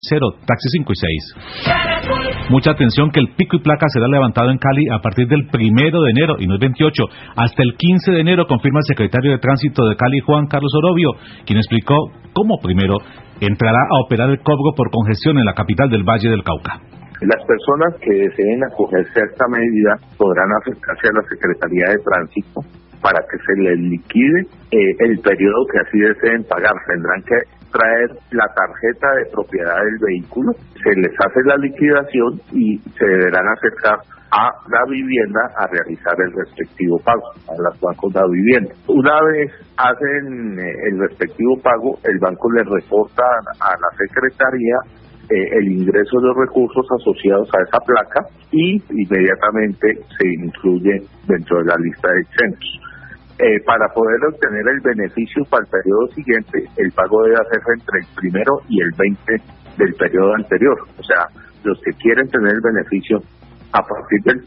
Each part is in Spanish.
taxi 5 y 6. Mucha atención que el pico y placa será levantado en Cali a partir del 1 de enero, y no es 28, hasta el 15 de enero, confirma el secretario de Tránsito de Cali, Juan Carlos Orobio, quien explicó cómo primero entrará a operar el cobro por congestión en la capital del Valle del Cauca. Las personas que deseen acogerse a esta medida podrán acercarse a la Secretaría de Tránsito para que se les liquide el periodo que así deseen pagar. Tendrán que traer la tarjeta de propiedad del vehículo, se les hace la liquidación y se deberán acercar a la vivienda a realizar el respectivo pago, a los bancos de la vivienda. Una vez hacen el respectivo pago, el banco les reporta a la Secretaría el ingreso de los recursos asociados a esa placa y inmediatamente se incluye dentro de la lista de exentos. Para poder obtener el beneficio para el periodo siguiente, el pago debe hacerse entre el 1 y el 20 del periodo anterior. O sea, los que quieren tener el beneficio a partir del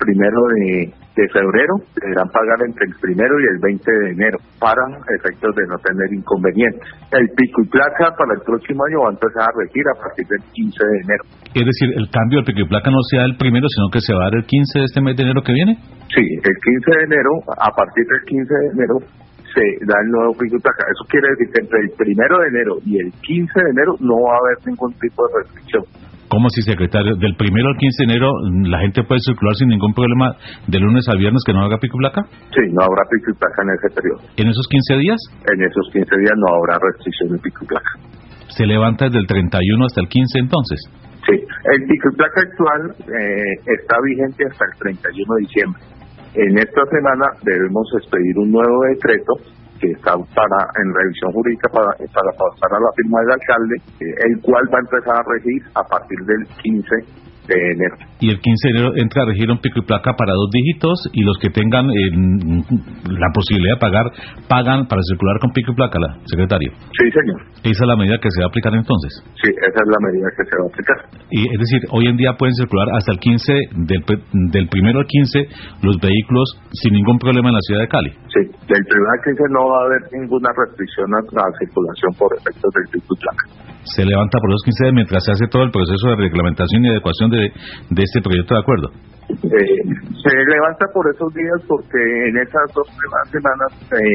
1 de febrero deberán pagar entre el 1 y el 20 de enero para efectos de no tener inconvenientes. El pico y placa para el próximo año va a empezar a regir a partir del 15 de enero. Es decir, el cambio del pico y placa no sea el 1, sino que se va a dar el 15 de este mes de enero que viene. Sí, el 15 de enero, a partir del 15 de enero se da el nuevo pico y placa. Eso quiere decir que entre el 1 de enero y el 15 de enero no va a haber ningún tipo de restricción. ¿Cómo si, secretario? Del 1 al 15 de enero la gente puede circular sin ningún problema de lunes a viernes que no haga pico y placa? Sí, no habrá pico y placa en ese periodo. ¿En esos 15 días? En esos 15 días no habrá restricción de pico y placa. ¿Se levanta desde el 31 hasta el 15 entonces? Sí, el pico y placa actual está vigente hasta el 31 de diciembre. En esta semana debemos expedir un nuevo decreto que está en revisión jurídica para pasar a la firma del alcalde, el cual va a empezar a regir a partir del 15 de enero. Y el 15 de enero entra a regir un pico y placa para 2 dígitos, y los que tengan la posibilidad de pagar, pagan para circular con pico y placa, secretario. Sí, señor. ¿Esa es la medida que se va a aplicar entonces? Sí, esa es la medida que se va a aplicar. Y es decir, hoy en día pueden circular hasta el 15, del 1 al 15, los vehículos sin ningún problema en la ciudad de Cali. Sí, del 1 al 15 no va a haber ninguna restricción a la circulación por efectos del pico y placa. Se levanta por los 15 días mientras se hace todo el proceso de reglamentación y adecuación de este proyecto de acuerdo. Se levanta por esos días porque en esas 2 primeras semanas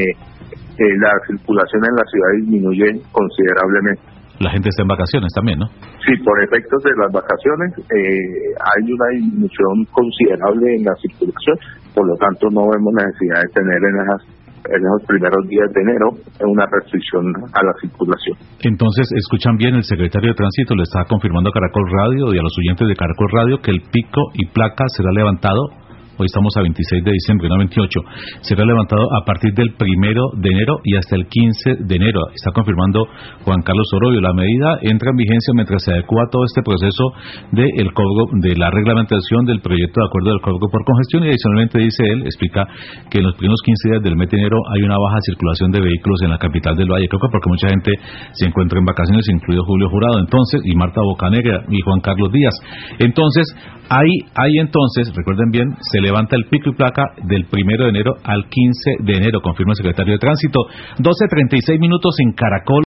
la circulación en la ciudad disminuye considerablemente. La gente está en vacaciones también, ¿no? Sí, por efectos de las vacaciones hay una disminución considerable en la circulación, por lo tanto no vemos necesidad de tener en esos primeros días de enero una restricción a la circulación. Entonces, escuchan bien, el secretario de Tránsito le está confirmando a Caracol Radio y a los oyentes de Caracol Radio que el pico y placa será levantado. Hoy estamos a 26 de diciembre, no 28. Será levantado a partir del 1 de enero y hasta el 15 de enero. Está confirmando Juan Carlos Orobio. La medida entra en vigencia mientras se adecua todo este proceso del cobro, de la reglamentación del proyecto de acuerdo del cobro por congestión, y adicionalmente dice él, explica que en los primeros 15 días del mes de enero hay una baja circulación de vehículos en la capital del Valle, creo que porque mucha gente se encuentra en vacaciones, incluido Julio Jurado, entonces, y Marta Bocanegra y Juan Carlos Díaz. Entonces, ahí entonces, recuerden bien, se levanta el pico y placa del 1 de enero al 15 de enero, confirma el secretario de Tránsito. 12:36 en Caracol.